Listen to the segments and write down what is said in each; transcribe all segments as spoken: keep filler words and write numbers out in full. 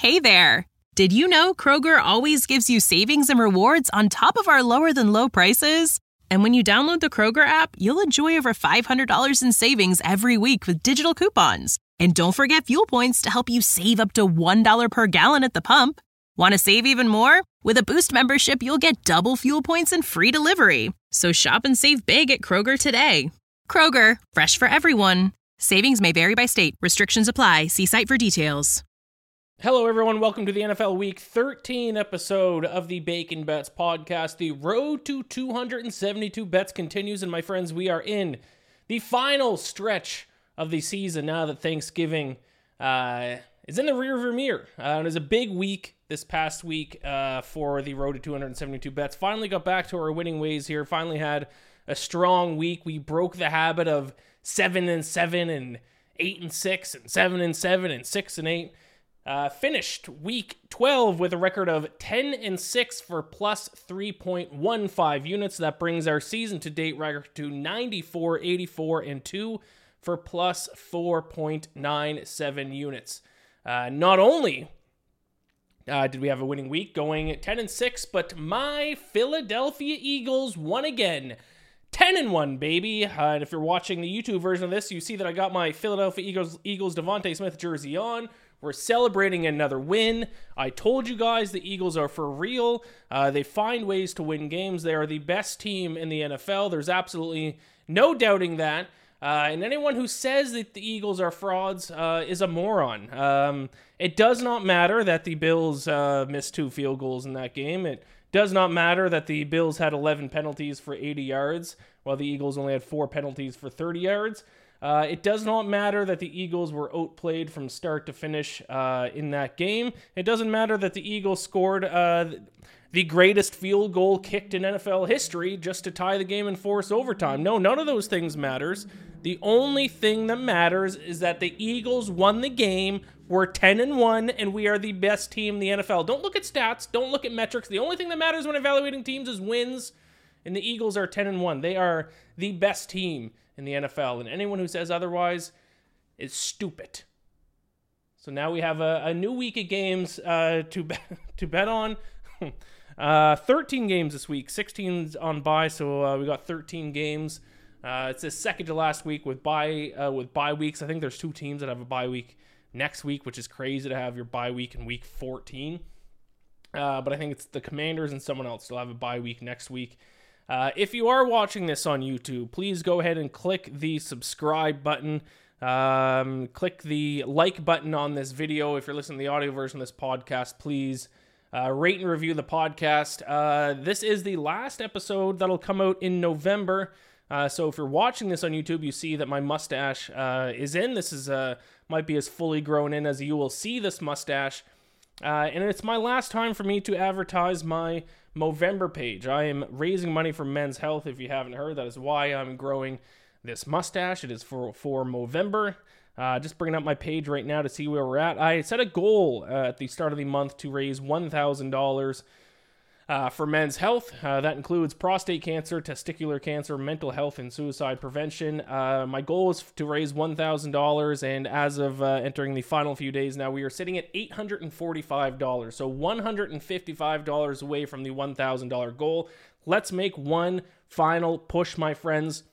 Hey there! Did you know Kroger always gives you savings and rewards on top of our lower-than-low prices? And when you download the Kroger app, you'll enjoy over five hundred dollars in savings every week with digital coupons. And don't forget fuel points to help you save up to one dollar per gallon at the pump. Want to save even more? With a Boost membership, you'll get double fuel points and free delivery. So shop and save big at Kroger today. Kroger, fresh for everyone. Savings may vary by state. Restrictions apply. See site for details. Hello, everyone. Welcome to the N F L Week thirteen episode of the Bacon Bets podcast. The road to two hundred seventy-two bets continues, and my friends, we are in the final stretch of the season now that Thanksgiving uh, is in the rearview mirror. Uh, it was a big week this past week uh, for the road to two hundred seventy-two bets. Finally got back to our winning ways here. Finally had a strong week. We broke the habit of seven and seven and eight and six and seven and seven and six and eight. Uh, finished week twelve with a record of ten and six for plus three point one five units. That brings our season to date record to ninety-four, eighty-four, and two for plus four point nine seven units. Uh, not only uh, did we have a winning week going ten and six, but my Philadelphia Eagles won again. ten and one, baby. Uh, and if you're watching the YouTube version of this, you see that I got my Philadelphia Eagles, Eagles Devontae Smith jersey on. We're celebrating another win. I told you guys the Eagles are for real. Uh, they find ways to win games. They are the best team in the N F L. There's absolutely no doubting that. Uh, and anyone who says that the Eagles are frauds uh, is a moron. Um, it does not matter that the Bills uh, missed two field goals in that game. It does not matter that the Bills had eleven penalties for eighty yards, while the Eagles only had four penalties for thirty yards. Uh, it does not matter that the Eagles were outplayed from start to finish uh, in that game. It doesn't matter that the Eagles scored uh, the greatest field goal kicked in N F L history just to tie the game and force overtime. No, none of those things matters. The only thing that matters is that the Eagles won the game. We're ten and one, and we are the best team in the N F L. Don't look at stats. Don't look at metrics. The only thing that matters when evaluating teams is wins, and the Eagles are ten and one. They are the best team in the N F L, and anyone who says otherwise is stupid. So now we have a, a new week of games uh, to bet, to bet on. uh, thirteen games this week, sixteen on bye, so uh, we got thirteen games. Uh, it's the second to last week with bye uh, with bye weeks. I think there's two teams that have a bye week next week, which is crazy to have your bye week in week fourteen. Uh, but I think it's the Commanders and someone else still have a bye week next week. Uh, if you are watching this on YouTube, please go ahead and click the subscribe button. Um, click the like button on this video. If you're listening to the audio version of this podcast, please uh, rate and review the podcast. Uh, this is the last episode that'll come out in November. Uh, so if you're watching this on YouTube, you see that my mustache uh, is in. This is uh, might be as fully grown in as you will see this mustache. Uh, and it's my last time for me to advertise my Movember page. I am raising money for Men's Health. If you haven't heard, that is why I'm growing this mustache. It is for, for Movember. Uh, just bringing up my page right now to see where we're at. I set a goal uh, at the start of the month to raise one thousand dollars uh, for Men's Health. Uh, that includes prostate cancer, testicular cancer, mental health, and suicide prevention. Uh, my goal is to raise one thousand dollars, and as of uh, entering the final few days now, we are sitting at eight hundred forty-five dollars. So one hundred fifty-five dollars away from the one thousand dollars goal. Let's make one final push, my friends.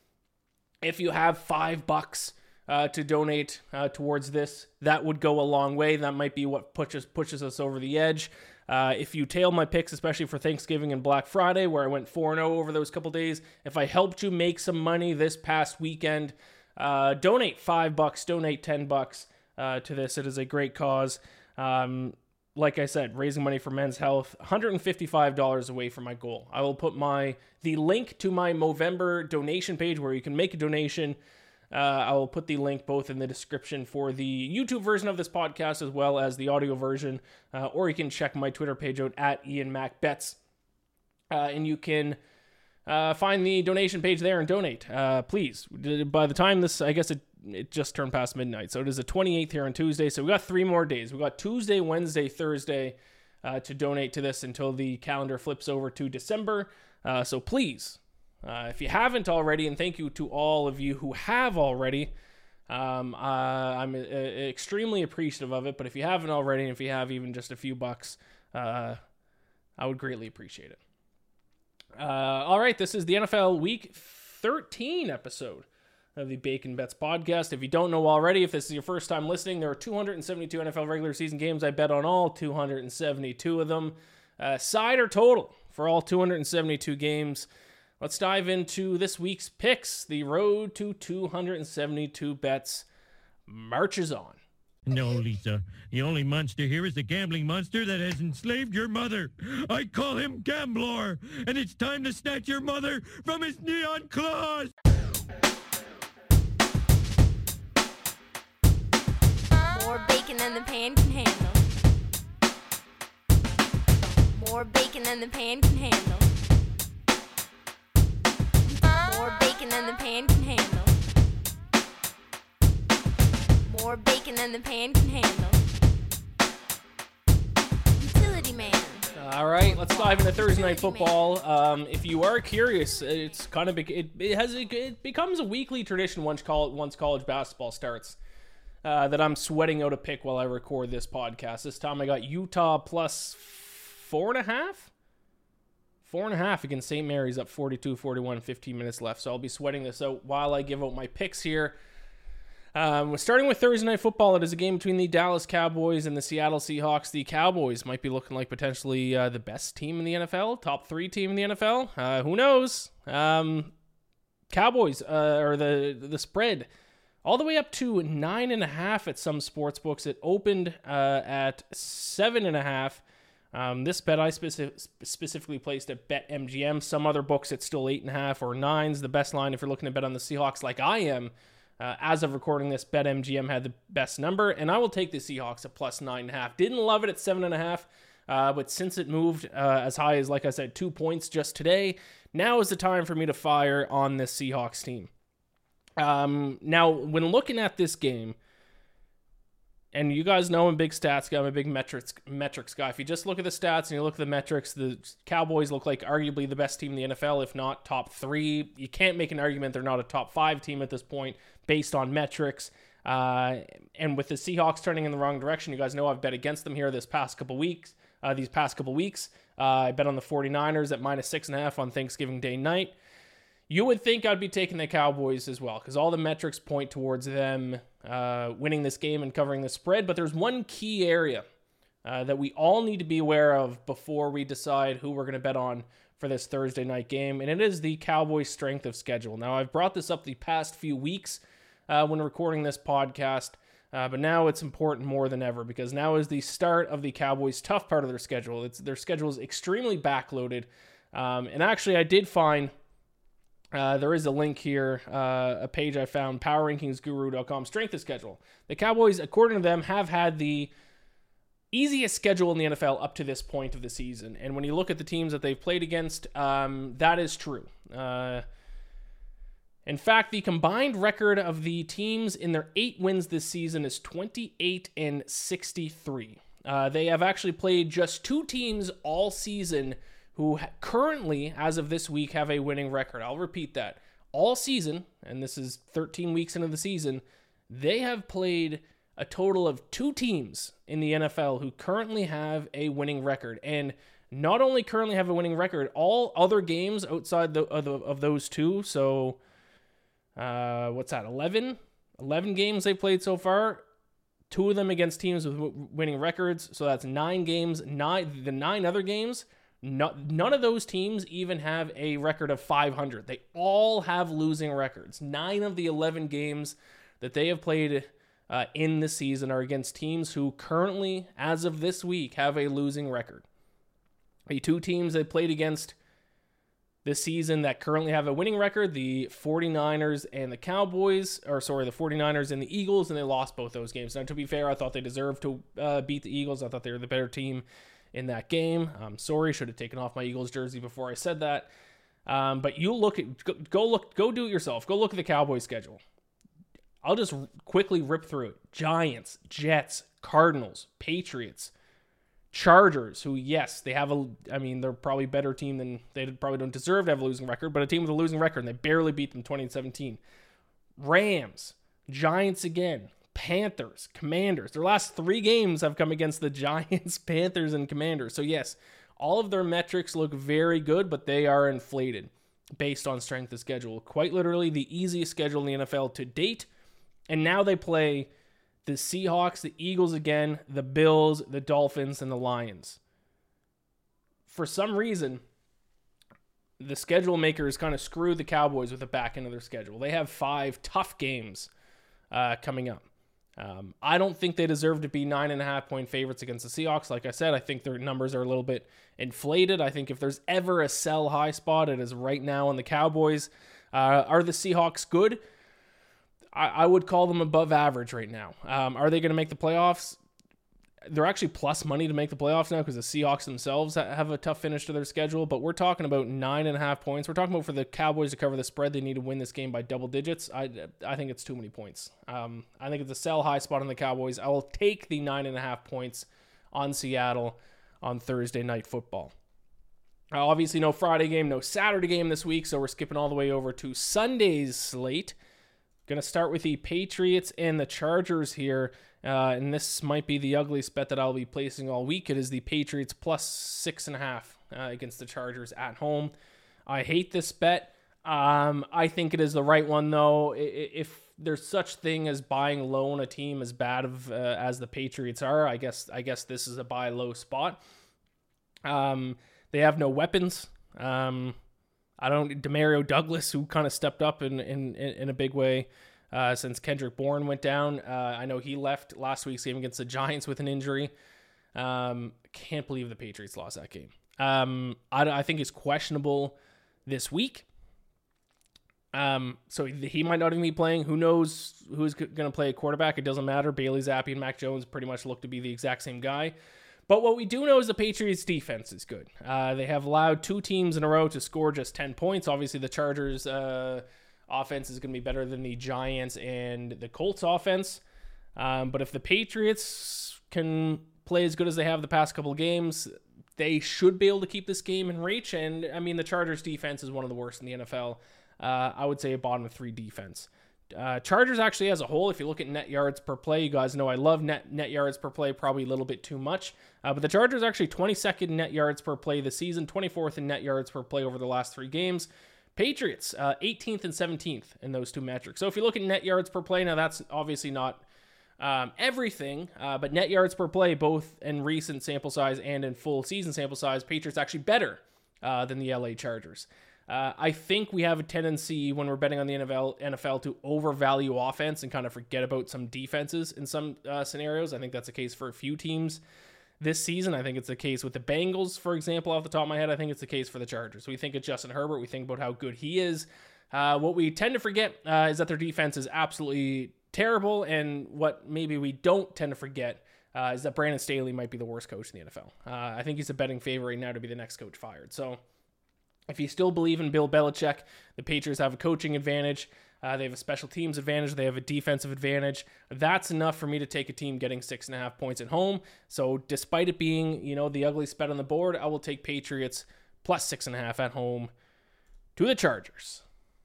If you have five bucks uh, to donate uh, towards this, that would go a long way. That might be what pushes pushes us over the edge. Uh, if you tail my picks, especially for Thanksgiving and Black Friday, where I went four and oh over those couple days, if I helped you make some money this past weekend, uh, donate five bucks, donate ten bucks uh, to this. It is a great cause. Um, like I said, raising money for Men's Health, one hundred fifty-five dollars away from my goal. I will put my the link to my Movember donation page where you can make a donation. Uh, I will put the link both in the description for the YouTube version of this podcast as well as the audio version, uh, or you can check my Twitter page out at Ian Mac Bets, uh, and you can uh, find the donation page there and donate. Uh, please, by the time this, I guess it it just turned past midnight, so it is the twenty-eighth here on Tuesday. So we got three more days. We got Tuesday, Wednesday, Thursday uh, to donate to this until the calendar flips over to December. Uh, so please. Uh, if you haven't already, and thank you to all of you who have already, Um, uh, I'm uh, extremely appreciative of it, but if you haven't already, and if you have even just a few bucks, uh, I would greatly appreciate it. Uh, all right, this is the N F L Week thirteen episode of the Bacon Bets podcast. If you don't know already, if this is your first time listening, there are two hundred seventy-two N F L regular season games. I bet on all two hundred seventy-two of them. Uh, side or total for all two hundred seventy-two games. Let's dive into this week's picks. The road to two hundred seventy-two bets marches on. No, Lisa. The only monster here is the gambling monster that has enslaved your mother. I call him Gamblor, and it's time to snatch your mother from his neon claws. More bacon than the pan can handle. More bacon than the pan can handle. More bacon than the pan can handle. More bacon than the pan can handle. Utility man. All right, let's dive into Thursday Night Football. Um, if you are curious, it's kind of it, it has it becomes a weekly tradition once college, once college basketball starts uh, that I'm sweating out a pick while I record this podcast. This time I got Utah plus four and a half. Four and a half against Saint Mary's, up forty-two forty-one, fifteen minutes left. So I'll be sweating this out while I give out my picks here. Um, starting with Thursday Night Football, it is a game between the Dallas Cowboys and the Seattle Seahawks. The Cowboys might be looking like potentially uh, the best team in the N F L, top three team in the N F L. Uh, who knows? Um, Cowboys, uh, or the the spread, all the way up to nine and a half at some sports books. It opened uh, at seven and a half. Um, this bet I speci- specifically placed at BetMGM. Some other books it's still eight and a half or nines. The best line if you're looking to bet on the Seahawks like I am. Uh, as of recording this, BetMGM had the best number, and I will take the Seahawks at plus nine and a half. Didn't love it at seven and a half, uh, but since it moved uh, as high as, like I said, two points just today, now is the time for me to fire on this Seahawks team. Um, now, when looking at this game, and you guys know I'm a big stats guy, I'm a big metrics metrics guy. If you just look at the stats and you look at the metrics, the Cowboys look like arguably the best team in the N F L, if not top three. You can't make an argument they're not a top five team at this point based on metrics. Uh, and with the Seahawks turning in the wrong direction, you guys know I've bet against them here this past couple weeks. Uh, these past couple weeks, uh, I bet on the 49ers at minus six and a half on Thanksgiving Day night. You would think I'd be taking the Cowboys as well, because all the metrics point towards them uh, winning this game and covering the spread. But there's one key area uh, that we all need to be aware of before we decide who we're going to bet on for this Thursday night game, and it is the Cowboys' strength of schedule. Now, I've brought this up the past few weeks uh, when recording this podcast, uh, but now it's important more than ever, because now is the start of the Cowboys' tough part of their schedule. It's, their schedule is extremely backloaded, um, and actually I did find... Uh, there is a link here, uh, a page I found, power rankings guru dot com, strength of schedule. The Cowboys, according to them, have had the easiest schedule in the N F L up to this point of the season. And when you look at the teams that they've played against, um, that is true. Uh, in fact, the combined record of the teams in their eight wins this season is twenty-eight and sixty-three. Uh, they have actually played just two teams all season who currently, as of this week, have a winning record. I'll repeat that. All season, and this is thirteen weeks into the season, they have played a total of two teams in the N F L who currently have a winning record. And not only currently have a winning record, all other games outside the, of, the, of those two, so uh, what's that, eleven? eleven games they've played so far, two of them against teams with w- winning records, so that's nine games. Nine The nine other games, No, none of those teams even have a record of five hundred. They all have losing records. Nine of the eleven games that they have played uh, in the season are against teams who currently, as of this week, have a losing record. The two teams they played against this season that currently have a winning record, the 49ers and the Cowboys, or sorry, the 49ers and the Eagles, and they lost both those games. Now, to be fair, I thought they deserved to uh, beat the Eagles. I thought they were the better team in that game. I'm sorry, should have taken off my Eagles jersey before I said that. Um, but you look at, go, go look, go do it yourself. Go look at the Cowboys schedule. I'll just quickly rip through it. Giants, Jets, Cardinals, Patriots, Chargers, who, yes, they have a, I mean, they're probably a better team than, they probably don't deserve to have a losing record, but a team with a losing record, and they barely beat them twenty seventeen. Rams, Giants again, Panthers, Commanders. Their last three games have come against the Giants, Panthers, and Commanders. So yes, all of their metrics look very good, but they are inflated based on strength of schedule. Quite literally the easiest schedule in the N F L to date. And now they play the Seahawks, the Eagles again, the Bills, the Dolphins, and the Lions. For some reason, the schedule makers kind of screw the Cowboys with the back end of their schedule. They have five tough games uh, coming up. Um, I don't think they deserve to be nine and a half point favorites against the Seahawks. Like I said, I think their numbers are a little bit inflated. I think if there's ever a sell high spot, it is right now on the Cowboys. Uh, are the Seahawks good? I, I would call them above average right now. Um, are they going to make the playoffs? They're actually plus money to make the playoffs now because the Seahawks themselves have a tough finish to their schedule, but we're talking about nine and a half points. We're talking about for the Cowboys to cover the spread, they need to win this game by double digits. I, I think it's too many points. Um, I think it's a sell high spot on the Cowboys. I will take the nine and a half points on Seattle on Thursday Night Football. Uh, obviously no Friday game, no Saturday game this week, so we're skipping all the way over to Sunday's slate. Going to start with the Patriots and the Chargers here. Uh, and this might be the ugliest bet that I'll be placing all week. It is the Patriots plus six and a half uh, against the Chargers at home. I hate this bet. Um, I think it is the right one, though. If there's such thing as buying low on a team as bad of uh, as the Patriots are, I guess I guess this is a buy low spot. Um, they have no weapons. Um, I don't Demario Douglas, who kind of stepped up in in in a big way. Uh, since Kendrick Bourne went down. Uh, I know he left last week's game against the Giants with an injury. Um, can't believe the Patriots lost that game. Um, I, I think he's questionable this week. Um, so he, he might not even be playing. Who knows who's going to play a quarterback? It doesn't matter. Bailey Zappi and Mac Jones pretty much look to be the exact same guy. But what we do know is the Patriots defense is good. Uh, they have allowed two teams in a row to score just ten points. Obviously the Chargers, uh, offense is going to be better than the Giants and the Colts offense. Um, but if the Patriots can play as good as they have the past couple of games, they should be able to keep this game in reach. And, I mean, the Chargers defense is one of the worst in the N F L. Uh, I would say a bottom of three defense. Uh, Chargers actually as a whole, if you look at net yards per play, you guys know I love net net yards per play, probably a little bit too much. Uh, but the Chargers actually twenty-second net yards per play this season, twenty-fourth in net yards per play over the last three games. Patriots, uh, eighteenth and seventeenth in those two metrics. So if you look at net yards per play, now that's obviously not um, everything, uh, but net yards per play, both in recent sample size and in full season sample size, Patriots actually better uh, than the L A Chargers. Uh, I think we have a tendency when we're betting on the N F L, N F L to overvalue offense and kind of forget about some defenses in some uh, scenarios. I think that's the case for a few teams this season. I think it's the case with the Bengals, for example, off the top of my head. I think it's the case for the Chargers. We think of Justin Herbert. We think about how good he is. Uh, what we tend to forget uh, is that their defense is absolutely terrible. And what maybe we don't tend to forget uh, is that Brandon Staley might be the worst coach in the N F L. Uh, I think he's a betting favorite right now to be the next coach fired. So if you still believe in Bill Belichick, the Patriots have a coaching advantage. Uh, they have a special teams advantage. They have a defensive advantage. That's enough for me to take a team getting six and a half points at home. So despite it being, you know, the ugliest bet on the board, I will take Patriots plus six and a half at home to the Chargers.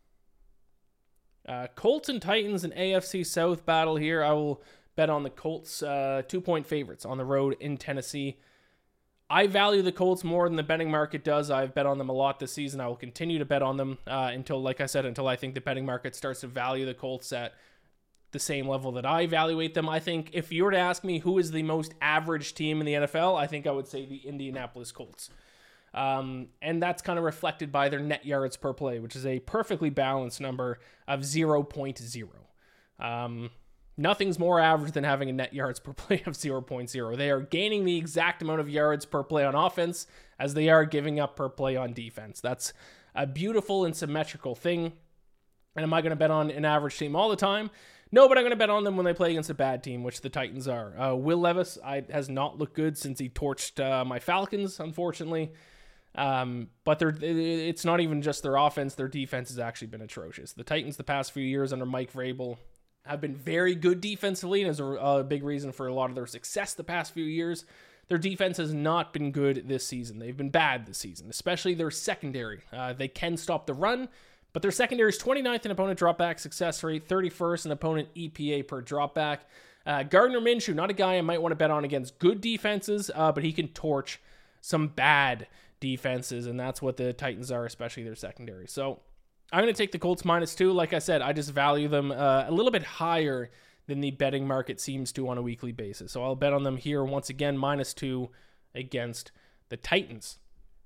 Uh, Colts and Titans, an A F C South battle here. I will bet on the Colts, uh, two-point favorites on the road in Tennessee. I value the Colts more than the betting market does. I've bet on them a lot this season. I will continue to bet on them uh, until, like I said, until I think the betting market starts to value the Colts at the same level that I evaluate them. I think if you were to ask me who is the most average team in the N F L, I think I would say the Indianapolis Colts. Um, and that's kind of reflected by their net yards per play, which is a perfectly balanced number of zero point zero. Um, Nothing's more average than having a net yards per play of zero point zero. They are gaining the exact amount of yards per play on offense as they are giving up per play on defense. That's a beautiful and symmetrical thing. And am I going to bet on an average team all the time? No, but I'm going to bet on them when they play against a bad team, which the Titans are. Uh, Will Levis I, has not looked good since he torched uh, my Falcons, unfortunately. Um, but they're, it's not even just their offense. Their defense has actually been atrocious. The Titans the past few years under Mike Vrabel have been very good defensively, and is a, a big reason for a lot of their success the past few years. Their defense has not been good this season. They've been bad this season, especially their secondary. Uh, they can stop the run, But their secondary is twenty-ninth in opponent dropback success rate, thirty-first in opponent E P A per dropback. Uh, Gardner Minshew, not a guy I might want to bet on against good defenses, uh, but he can torch some bad defenses, and that's what the Titans are, especially their secondary. So I'm going to take the Colts minus two. Like I said, I just value them uh, a little bit higher than the betting market seems to on a weekly basis. So I'll bet on them here once again, minus two against the Titans.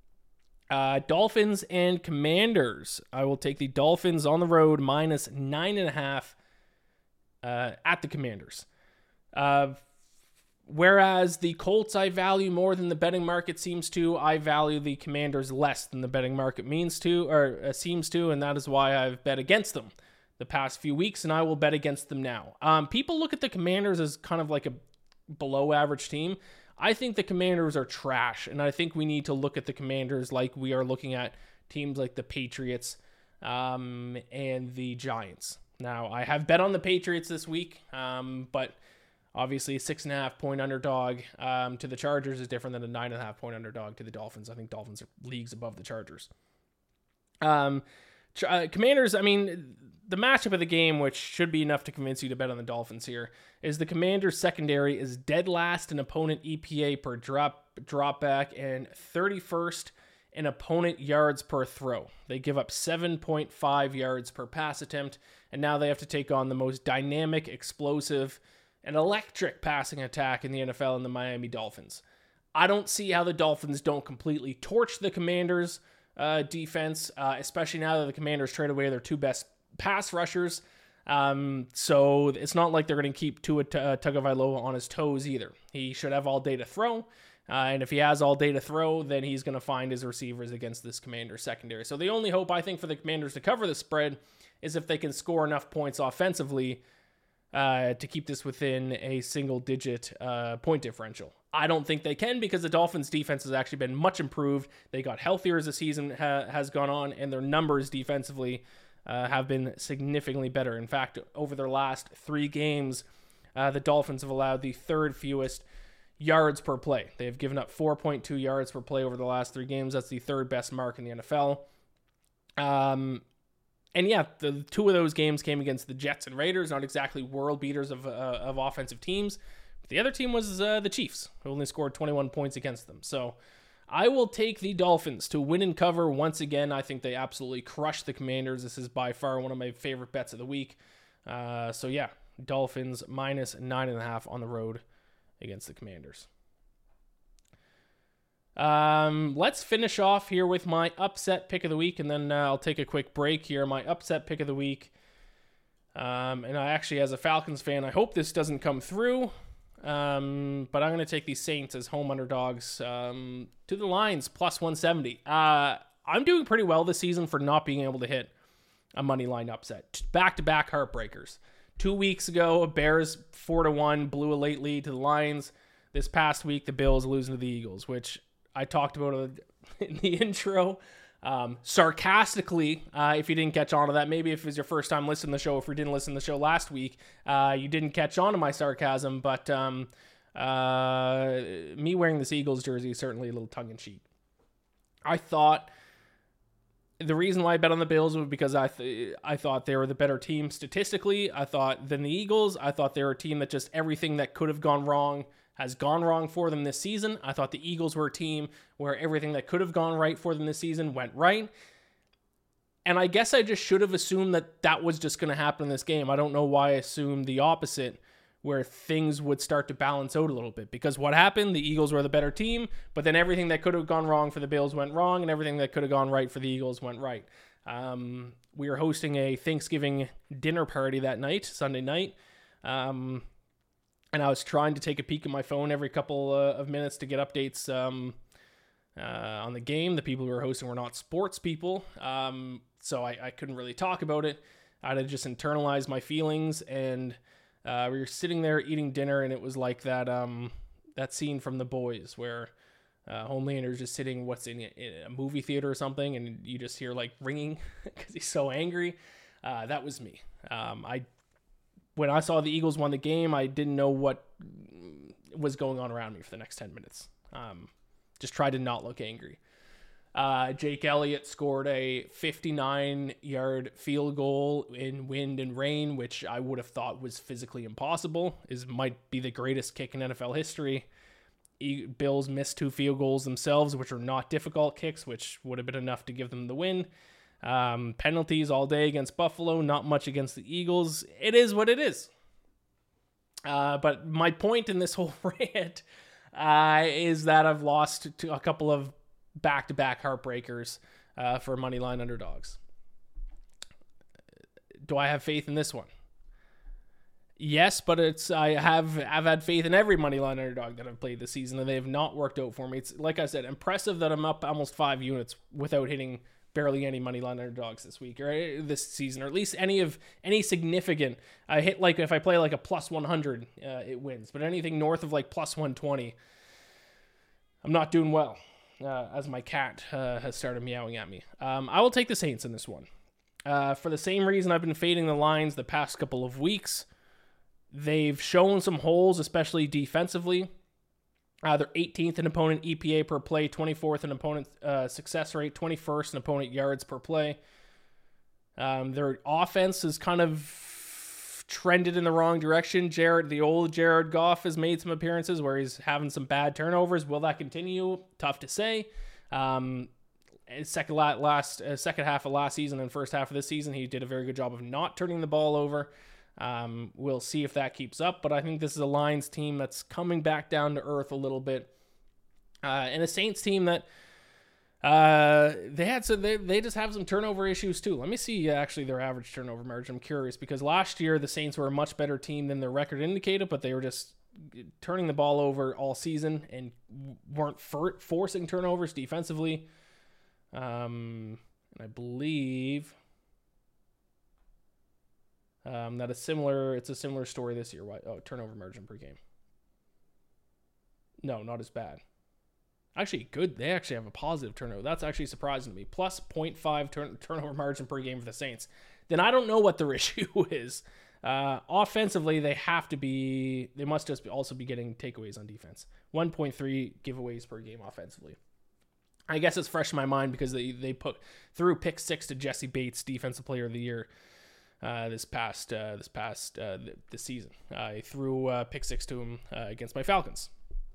Uh, Dolphins and Commanders. I will take the Dolphins on the road minus nine and a half uh, at the Commanders. Uh, whereas the Colts I value more than the betting market seems to, I value the Commanders less than the betting market means to or uh, seems to, and that is why I've bet against them the past few weeks, and I will bet against them now. Um, people look at the Commanders as kind of like a below average team. I think the Commanders are trash, and I think we need to look at the Commanders like we are looking at teams like the Patriots um, and the Giants. Now, I have bet on the Patriots this week, um, but obviously a six and a half point underdog um, to the Chargers is different than a nine and a half point underdog to the Dolphins. I think Dolphins are leagues above the Chargers. Um, uh, Commanders, I mean, the matchup of the game, which should be enough to convince you to bet on the Dolphins here, is the Commanders secondary is dead last in opponent E P A per drop drop back and thirty-first in opponent yards per throw. They give up seven point five yards per pass attempt, and now they have to take on the most dynamic, explosive, and electric passing attack in the N F L in the Miami Dolphins. I don't see how the Dolphins don't completely torch the Commanders' uh, defense, uh, especially now that the Commanders trade away their two best pass rushers. Um, so it's not like they're going to keep Tua T- uh, Tagovailoa on his toes either. He should have all day to throw. Uh, and if he has all day to throw, then he's going to find his receivers against this Commander secondary. So the only hope I think for the Commanders to cover the spread is if they can score enough points offensively uh, to keep this within a single digit uh, point differential. I don't think they can because the Dolphins defense has actually been much improved. They got healthier as the season ha- has gone on, and their numbers defensively Uh, have been significantly better. In fact, over their last three games, uh, the Dolphins have allowed the third fewest yards per play. They have given up four point two yards per play over the last three games. That's the third best mark in the N F L. Um, and yeah, the two of those games came against the Jets and Raiders, not exactly world beaters of uh, of offensive teams. But the other team was uh, the Chiefs, who only scored twenty-one points against them. So I will take the Dolphins to win and cover once again. I think they absolutely crushed the Commanders. This is by far one of my favorite bets of the week. Uh, so yeah, Dolphins minus nine and a half on the road against the Commanders. Um, let's finish off here with my upset pick of the week, and then uh, I'll take a quick break here. My upset pick of the week, um, and I actually, as a Falcons fan, I hope this doesn't come through. Um, but I'm going to take the Saints as home underdogs um, to the Lions, plus one seventy. Uh, I'm doing pretty well this season for not being able to hit a money line upset. Back-to-back heartbreakers. Two weeks ago, Bears four to one blew a late lead to the Lions. This past week, the Bills losing to the Eagles, which I talked about in the intro. Um, sarcastically, uh, if you didn't catch on to that, maybe if it was your first time listening to the show, if you didn't listen to the show last week, uh, you didn't catch on to my sarcasm, but um, uh, me wearing this Eagles jersey is certainly a little tongue-in-cheek. I thought the reason why I bet on the Bills was because I th- I thought they were the better team statistically. I thought than the Eagles. I thought they were a team that just everything that could have gone wrong has gone wrong for them this season. I thought the Eagles were a team where everything that could have gone right for them this season went right. And I guess I just should have assumed that that was just going to happen in this game. I don't know why I assumed the opposite, where things would start to balance out a little bit. Because what happened? The Eagles were the better team, but then everything that could have gone wrong for the Bills went wrong, and everything that could have gone right for the Eagles went right. Um, we were hosting a Thanksgiving dinner party that night, Sunday night. Um... And I was trying to take a peek at my phone every couple uh, of minutes to get updates um, uh, on the game. The people who were hosting were not sports people, um, so I, I couldn't really talk about it. I had to just internalize my feelings, and uh, we were sitting there eating dinner, and it was like that um, that scene from The Boys where uh, Homelander's just sitting, what's in, in a movie theater or something, and you just hear like ringing because he's so angry. Uh, that was me. Um, I. When I saw the Eagles won the game, I didn't know what was going on around me for the next ten minutes. Um, just tried to not look angry. Uh, Jake Elliott scored a fifty-nine-yard field goal in wind and rain, which I would have thought was physically impossible. Is might be the greatest kick in N F L history. E- Bills missed two field goals themselves, which are not difficult kicks, which would have been enough to give them the win. Um, penalties all day against Buffalo, not much against the Eagles. It is what it is. Uh, but my point in this whole rant uh, is that I've lost to a couple of back-to-back heartbreakers uh, for moneyline underdogs. Do I have faith in this one? Yes, but it's I have I've had faith in every moneyline underdog that I've played this season, and they have not worked out for me. It's like I said, impressive that I'm up almost five units without hitting barely any moneyline underdogs this week or this season, or at least any of any significant. I hit like if I play like a plus one hundred, uh, it wins, but anything north of like plus one twenty, I'm not doing well. Uh, as my cat uh, has started meowing at me. Um, I will take the Saints in this one. Uh, for the same reason I've been fading the lines the past couple of weeks. They've shown some holes, especially defensively. Uh, they're eighteenth in opponent E P A per play, twenty-fourth in opponent uh, success rate, twenty-first in opponent yards per play. Um, their offense is kind of trended in the wrong direction. Jared, the old Jared Goff, has made some appearances where he's having some bad turnovers. Will that continue? Tough to say. Um, second last uh, second half of last season and first half of this season, he did a very good job of not turning the ball over. Um, we'll see if that keeps up, but I think this is a Lions team that's coming back down to earth a little bit, uh, and a Saints team that Uh, they had so they they just have some turnover issues too. Let me see actually their average turnover margin. I'm curious because last year the Saints were a much better team than their record indicated, but they were just turning the ball over all season and weren't for, forcing turnovers defensively. Um, and I believe um that a similar it's a similar story this year. Why? Oh, turnover margin per game. No, not as bad. Actually, good. They actually have a positive turnover. That's actually surprising to me. Plus zero point five turn, turnover margin per game for the Saints. Then I don't know what their issue is. Uh, offensively, they have to be, they must just be also be getting takeaways on defense. one point three giveaways per game offensively. I guess it's fresh in my mind because they, they put threw pick six to Jesse Bates, defensive player of the year, uh, this past uh, this past uh, this season. I threw uh, pick six to him uh, against my Falcons.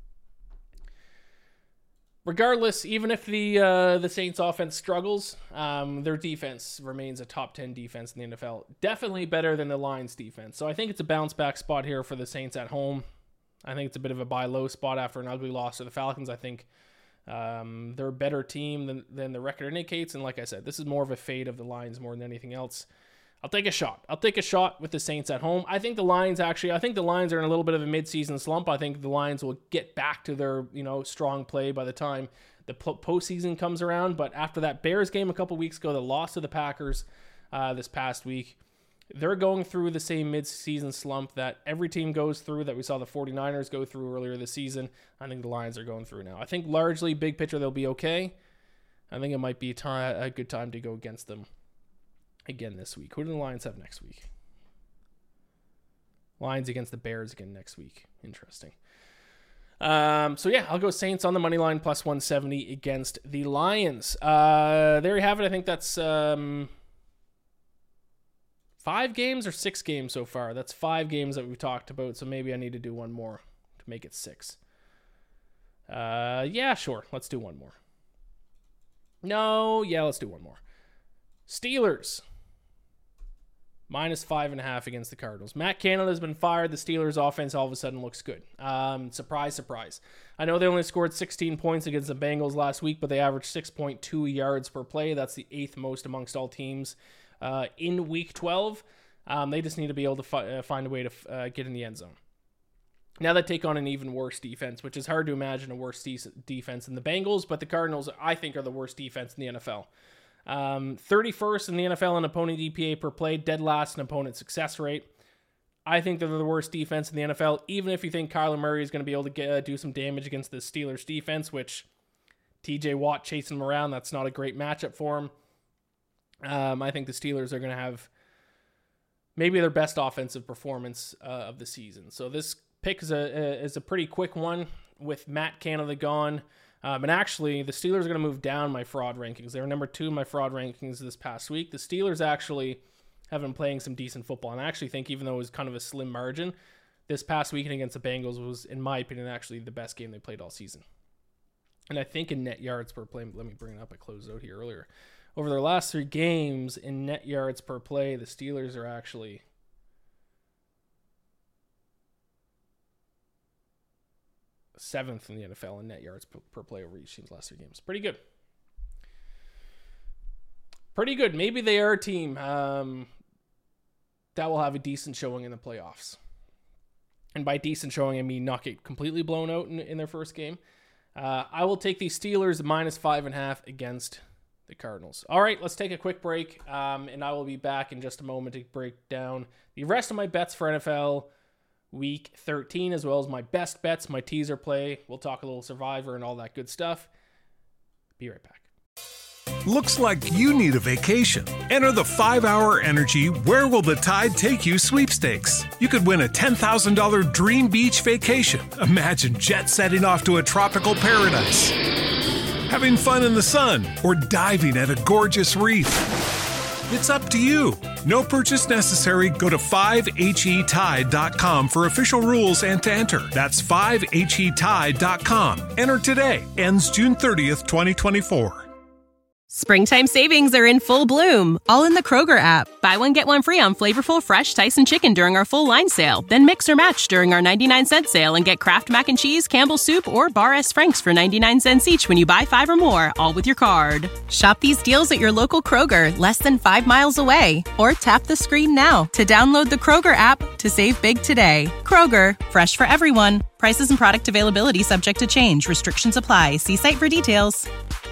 Regardless, even if the uh, the Saints offense struggles, um, their defense remains a top ten defense in the N F L. Definitely better than the Lions defense. So I think it's a bounce back spot here for the Saints at home. I think it's a bit of a buy low spot after an ugly loss to the Falcons. I think um, they're a better team than, than the record indicates. And like I said, this is more of a fade of the Lions more than anything else. I'll take a shot. I'll take a shot with the Saints at home. I think the Lions actually, I think the Lions are in a little bit of a midseason slump. I think the Lions will get back to their, you know, strong play by the time the postseason comes around. But after that Bears game a couple weeks ago, the loss to the Packers uh, this past week, they're going through the same midseason slump that every team goes through, that we saw the 49ers go through earlier this season. I think the Lions are going through now. I think largely, big picture, they'll be okay. I think it might be a, time, a good time to go against them again this week. Who do the Lions have next week? Lions against the Bears again next week. Interesting. Um, so yeah, I'll go Saints on the money line plus one seventy against the Lions. Uh, there you have it. I think that's um, five games or six games so far. That's five games that we've talked about. So maybe I need to do one more to make it six. Uh, yeah, sure. Let's do one more. No, yeah, let's do one more. Steelers. Minus five and a half against the Cardinals. Matt Canada has been fired. The Steelers offense all of a sudden looks good. Um, surprise, surprise. I know they only scored sixteen points against the Bengals last week, but they averaged six point two yards per play. That's the eighth most amongst all teams uh, in week twelve. Um, they just need to be able to fi- uh, find a way to uh, get in the end zone. Now they take on an even worse defense, which is hard to imagine a worse de- defense than the Bengals, but the Cardinals, I think, are the worst defense in the N F L. Um, thirty-first in the N F L in opponent E P A per play, dead last in opponent success rate. I think they're the worst defense in the N F L, even if you think Kyler Murray is going to be able to get, uh, do some damage against the Steelers defense, which T J Watt chasing him around, that's not a great matchup for him. Um, I think the Steelers are going to have maybe their best offensive performance uh, of the season. So this pick is a is a pretty quick one with Matt Canada gone. Um, and actually, the Steelers are going to move down my fraud rankings. They were number two in my fraud rankings this past week. The Steelers actually have been playing some decent football. And I actually think, even though it was kind of a slim margin, this past weekend against the Bengals was, in my opinion, actually the best game they played all season. And I think in net yards per play, let me bring it up. I closed it out here earlier. Over their last three games in net yards per play, the Steelers are actually seventh in the N F L in net yards per, per play over each team's last three games. Pretty good. Pretty good. Maybe they are a team um, that will have a decent showing in the playoffs. And by decent showing, I mean not get completely blown out in, in their first game. Uh, I will take the Steelers minus five and a half against the Cardinals. All right, let's take a quick break, um, and I will be back in just a moment to break down the rest of my bets for N F L Week thirteen, as well as my best bets, my teaser play. We'll talk a little Survivor and all that good stuff. Be right back. Looks like you need a vacation. Enter the five hour Energy Where Will the Tide Take You sweepstakes. You could win a ten thousand dollars dream beach vacation. Imagine jet setting off to a tropical paradise, having fun in the sun, or diving at a gorgeous reef. It's up to you. No purchase necessary. Go to five H E tide dot com for official rules and to enter. That's five H E tide dot com. Enter today. Ends June thirtieth, twenty twenty-four. Springtime savings are in full bloom, all in the Kroger app. Buy one, get one free on flavorful, fresh Tyson chicken during our full line sale. Then mix or match during our ninety-nine cent sale and get Kraft Mac and Cheese, Campbell's Soup, or Bar S. Frank's for ninety-nine cents each when you buy five or more, all with your card. Shop these deals at your local Kroger, less than five miles away. Or tap the screen now to download the Kroger app to save big today. Kroger, fresh for everyone. Prices and product availability subject to change. Restrictions apply. See site for details.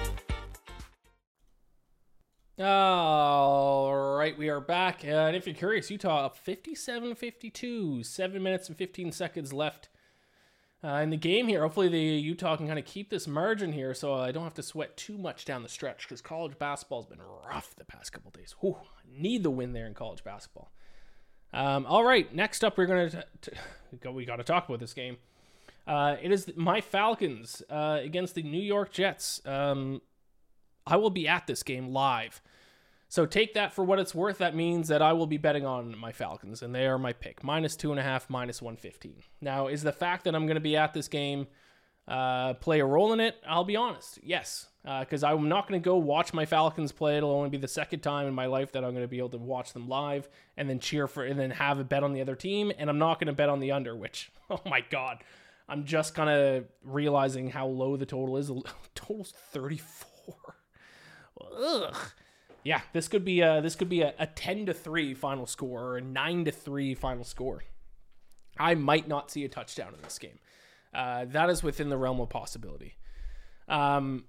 All right, we are back. Uh, and if you're curious, Utah up fifty-seven fifty-two, seven minutes and fifteen seconds left uh, in the game here. Hopefully, the Utah can kind of keep this margin here so I don't have to sweat too much down the stretch, because college basketball has been rough the past couple days. Whew, need the win there in college basketball. Um, all right, next up, we're going to we got to talk about this game. Uh, it is my Falcons uh, against the New York Jets. Um, I will be at this game live. So take that for what it's worth. That means that I will be betting on my Falcons, and they are my pick. Minus two and a half, minus one fifteen. Now, is the fact that I'm going to be at this game uh, play a role in it? I'll be honest. Yes. Because uh, I'm not going to go watch my Falcons play. It'll only be the second time in my life that I'm going to be able to watch them live and then cheer for, and then have a bet on the other team. And I'm not going to bet on the under, which, oh my God, I'm just kind of realizing how low the total is. The total's thirty-four. Ugh. Yeah, this could be a, this could be a, a ten to three final score or a nine to three final score. I might not see a touchdown in this game. Uh, that is within the realm of possibility. Um,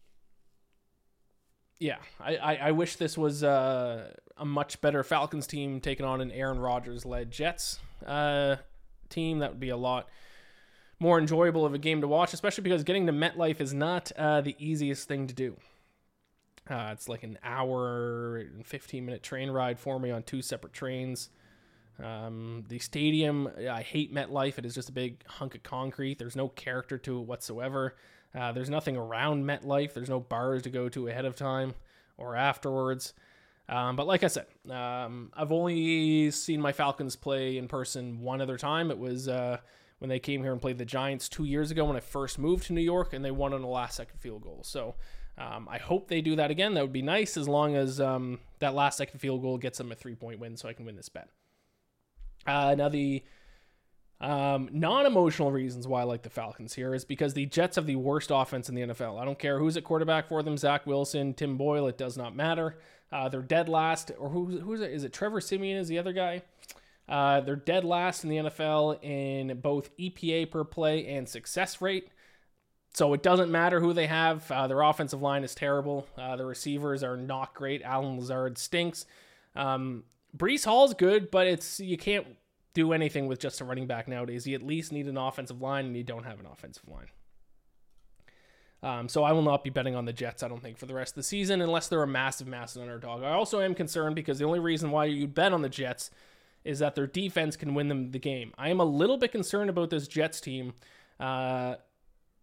yeah, I, I, I wish this was uh, a much better Falcons team taking on an Aaron Rodgers-led Jets uh, team. That would be a lot more enjoyable of a game to watch, especially because getting to MetLife is not uh, the easiest thing to do. Uh, it's like an hour and fifteen minute train ride for me on two separate trains. Um, the stadium, I hate MetLife. It is just a big hunk of concrete. There's no character to it whatsoever. Uh, there's nothing around MetLife. There's no bars to go to ahead of time or afterwards. Um, but like I said, um, I've only seen my Falcons play in person one other time. It was uh, when they came here and played the Giants two years ago when I first moved to New York, and they won on a last second field goal. So Um, I hope they do that again. That would be nice, as long as um, that last second field goal gets them a three-point win so I can win this bet. Uh, now, the um, non-emotional reasons why I like the Falcons here is because the Jets have the worst offense in the N F L. I don't care who's at quarterback for them, Zach Wilson, Tim Boyle, it does not matter. Uh, they're dead last, or who, who is it? Is it Trevor Siemian is the other guy? Uh, they're dead last in the N F L in both E P A per play and success rate. So it doesn't matter who they have. Uh, their offensive line is terrible. Uh, the receivers are not great. Alan Lazard stinks. Um, Breece Hall's good, but it's you can't do anything with just a running back nowadays. You at least need an offensive line, and you don't have an offensive line. Um, so I will not be betting on the Jets, I don't think, for the rest of the season, unless they're a massive, massive underdog. I also am concerned because the only reason why you'd bet on the Jets is that their defense can win them the game. I am a little bit concerned about this Jets team. Uh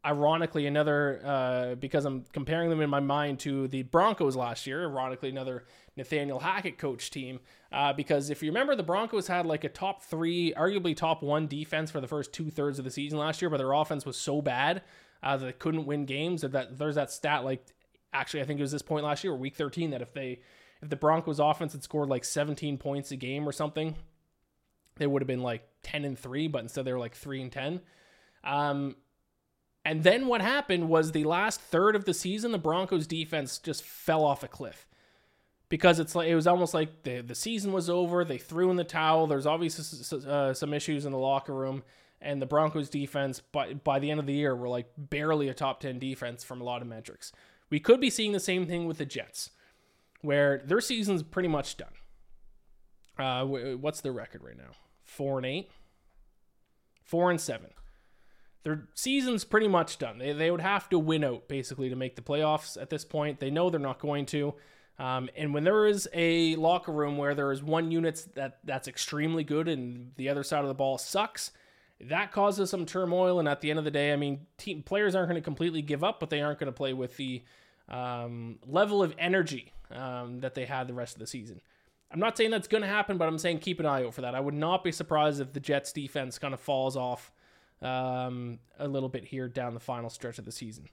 ironically, another, uh, because I'm comparing them in my mind to the Broncos last year, ironically, another Nathaniel Hackett coach team. Uh, because if you remember, the Broncos had like a top three, arguably top one defense for the first two thirds of the season last year, but their offense was so bad uh, that they couldn't win games. That, that there's that stat, like, actually, I think it was this point last year, or week thirteen, that if they, if the Broncos offense had scored like seventeen points a game or something, they would have been like ten and three, but instead they were like three and ten. Um, and then what happened was the last third of the season, the Broncos defense just fell off a cliff. Because it's like, it was almost like the, the season was over. They threw in the towel. There's obviously uh, some issues in the locker room. And the Broncos defense, by, by the end of the year, were like barely a top ten defense from a lot of metrics. We could be seeing the same thing with the Jets, where their season's pretty much done. Uh, what's their record right now? Four and eight? Four and seven. Their season's pretty much done. They, they would have to win out, basically, to make the playoffs at this point. They know they're not going to. Um, and when there is a locker room where there is one unit that, that's extremely good and the other side of the ball sucks, that causes some turmoil. And at the end of the day, I mean, team players aren't going to completely give up, but they aren't going to play with the um, level of energy um, that they had the rest of the season. I'm not saying that's going to happen, but I'm saying keep an eye out for that. I would not be surprised if the Jets defense kind of falls off um, a little bit here down the final stretch of the season.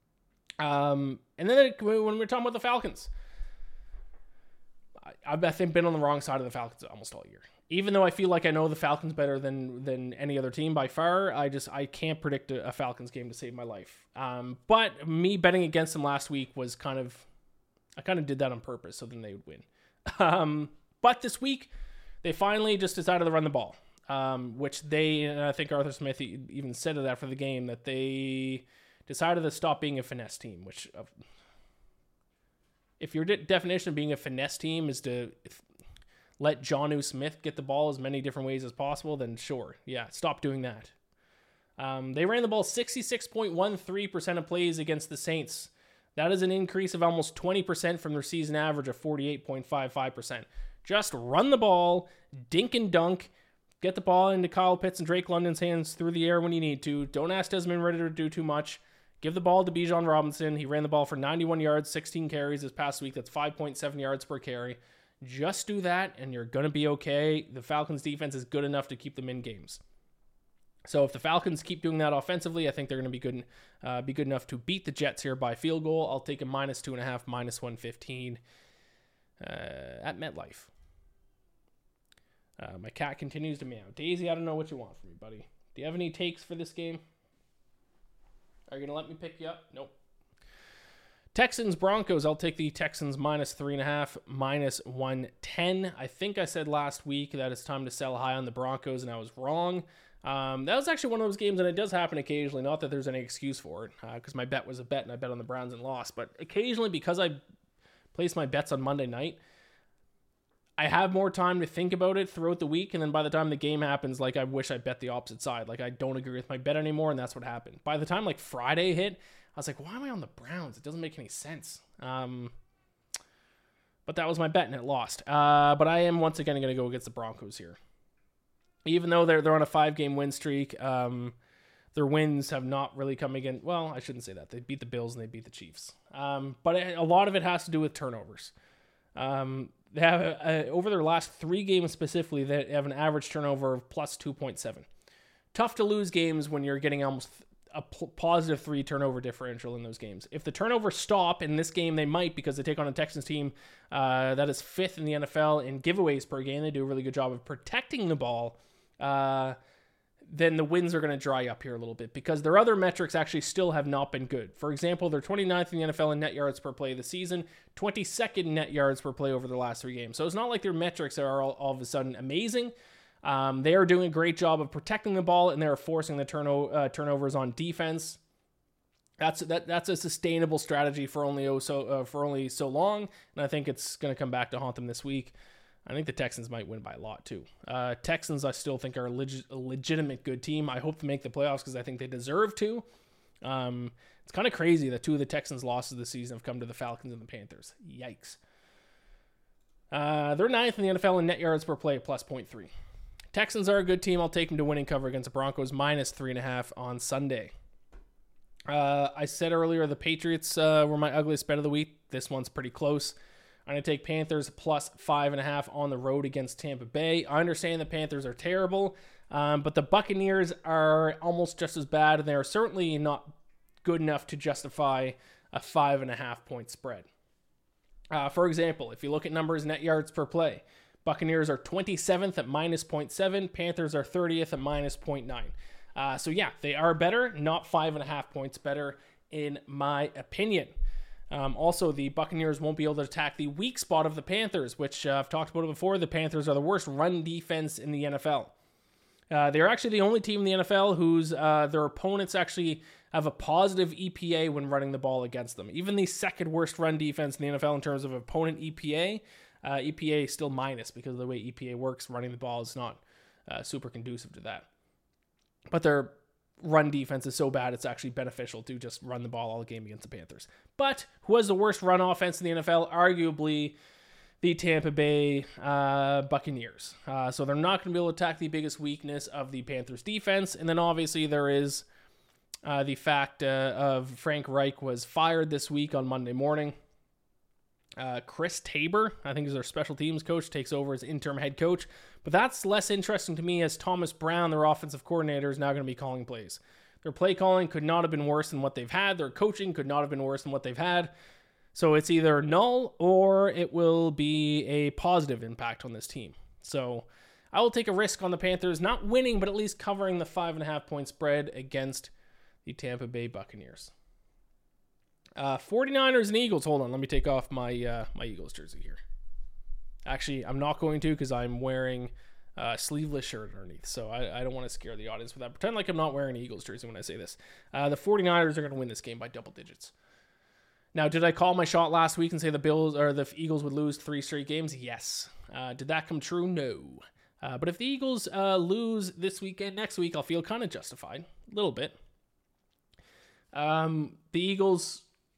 Um, and then when we're talking about the Falcons, I've I think been on the wrong side of the Falcons almost all year. Even though I feel like I know the Falcons better than than any other team by far, I just I can't predict a, a Falcons game to save my life. Um, but me betting against them last week was kind of, I kind of did that on purpose so then they would win. Um, but this week they finally just decided to run the ball, um, which they, and I think Arthur Smith even said it after the game, that they decided to stop being a finesse team, which uh, if your de- definition of being a finesse team is to let Jonnu Smith get the ball as many different ways as possible, then sure, yeah, stop doing that. Um, they ran the ball sixty-six point one three percent of plays against the Saints. That is an increase of almost twenty percent from their season average of forty-eight point five five percent. Just run the ball, dink and dunk, get the ball into Kyle Pitts and Drake London's hands through the air when you need to. Don't ask Desmond Ridder to do too much. Give the ball to Bijan Robinson. He ran the ball for ninety-one yards, sixteen carries this past week. That's five point seven yards per carry. Just do that, and you're going to be okay. The Falcons' defense is good enough to keep them in games. So if the Falcons keep doing that offensively, I think they're going to be good, uh, be good enough to beat the Jets here by field goal. I'll take a minus two and a half, minus one fifteen uh, at MetLife. Uh, my cat continues to meow. Daisy, I don't know what you want from me, buddy. Do you have any takes for this game? Are you going to let me pick you up? Nope. Texans, Broncos. I'll take the Texans minus three and a half, minus one ten. I think I said last week that it's time to sell high on the Broncos, and I was wrong. Um, that was actually one of those games, and it does happen occasionally. Not that there's any excuse for it, because uh, my bet was a bet, and I bet on the Browns and lost. But occasionally, because I placed my bets on Monday night, I have more time to think about it throughout the week, and then by the time the game happens, like, I wish I bet the opposite side. Like, I don't agree with my bet anymore, and that's what happened. By the time, like, Friday hit, I was like, why am I on the Browns? It doesn't make any sense. Um, but that was my bet, and it lost. Uh, but I am once again going to go against the Broncos here. Even though they're they're on a five-game win streak, um, their wins have not really come again. Well, I shouldn't say that. They beat the Bills and they beat the Chiefs. Um, but a lot of it has to do with turnovers. Um, they have a, a, over their last three games specifically, they have an average turnover of plus two point seven. Tough to lose games when you're getting almost a p- positive three turnover differential in those games. If the turnovers stop, in this game they might, because they take on a Texans team uh, that is fifth in the N F L in giveaways per game. They do a really good job of protecting the ball. Uh, then the wins are going to dry up here a little bit, because their other metrics actually still have not been good. For example, they're twenty-ninth in the N F L in net yards per play this season, twenty-second in net yards per play over the last three games. So it's not like their metrics are all, all of a sudden amazing. Um, they are doing a great job of protecting the ball, and they're forcing the turno- uh, turnovers on defense. That's that that's a sustainable strategy for only oh so uh, for only so long, and I think it's going to come back to haunt them this week. I think the Texans might win by a lot too. Uh, Texans, I still think, are a, leg- a legitimate good team. I hope to make the playoffs because I think they deserve to. Um, it's kind of crazy that two of the Texans' losses this season have come to the Falcons and the Panthers. Yikes. Uh, they're ninth in the N F L in net yards per play, plus point three. Texans are a good team. I'll take them to winning cover against the Broncos, minus three and a half on Sunday. Uh, I said earlier the Patriots uh, were my ugliest bet of the week. This one's pretty close. I'm going to take Panthers plus five and a half on the road against Tampa Bay. I understand the Panthers are terrible, um, but the Buccaneers are almost just as bad, and they are certainly not good enough to justify a five and a half point spread. Uh, for example, if you look at numbers, net yards per play, Buccaneers are twenty-seventh at minus zero point seven. Panthers are thirtieth at minus zero point nine. Uh, so yeah, they are better, not five and a half points better in my opinion. Um, also, the Buccaneers won't be able to attack the weak spot of the Panthers, which uh, I've talked about it before. The Panthers are the worst run defense in the N F L. Uh, they're actually the only team in the N F L whose uh, their opponents actually have a positive E P A when running the ball against them. Even the second worst run defense in the N F L in terms of opponent E P A, uh, E P A is still minus because of the way E P A works. Running the ball is not uh, super conducive to that. But their run defense is so bad, it's actually beneficial to just run the ball all game against the Panthers. But who has the worst run offense in the N F L? Arguably the Tampa Bay uh, Buccaneers. Uh, so they're not going to be able to attack the biggest weakness of the Panthers defense. And then obviously there is uh, the fact uh, of Frank Reich was fired this week on Monday morning. Uh, Chris Tabor, I think is their special teams coach, takes over as interim head coach. But that's less interesting to me as Thomas Brown, their offensive coordinator, is now going to be calling plays. Their play calling could not have been worse than what they've had. Their coaching could not have been worse than what they've had. So it's either null or it will be a positive impact on this team. So I will take a risk on the Panthers, not winning, but at least covering the five and a half point spread against the Tampa Bay Buccaneers. Uh, 49ers and Eagles. Hold on, let me take off my uh, my Eagles jersey here. Actually, I'm not going to because I'm wearing a sleeveless shirt underneath, so I, I don't want to scare the audience with that. Pretend like I'm not wearing an Eagles jersey when I say this. Uh, the 49ers are going to win this game by double digits. Now, did I call my shot last week and say the Bills or the Eagles would lose three straight games? Yes. Uh, did that come true? No. Uh, but if the Eagles uh, lose this weekend, next week, I'll feel kind of justified. A little bit. Um, the Eagles,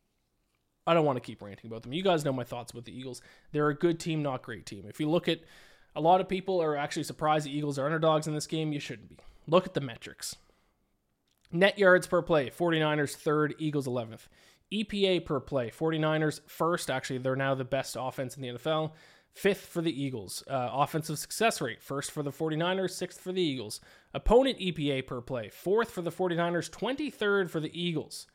I don't want to keep ranting about them. You guys know my thoughts about the Eagles. They're a good team, not great team. If you look at, a lot of people are actually surprised the Eagles are underdogs in this game. You shouldn't be. Look at the metrics. Net yards per play, 49ers third, Eagles eleventh. E P A per play, 49ers first. Actually, they're now the best offense in the N F L. Fifth for the Eagles. Uh, offensive success rate, first for the 49ers, sixth for the Eagles. Opponent E P A per play, fourth for the 49ers, twenty-third for the Eagles.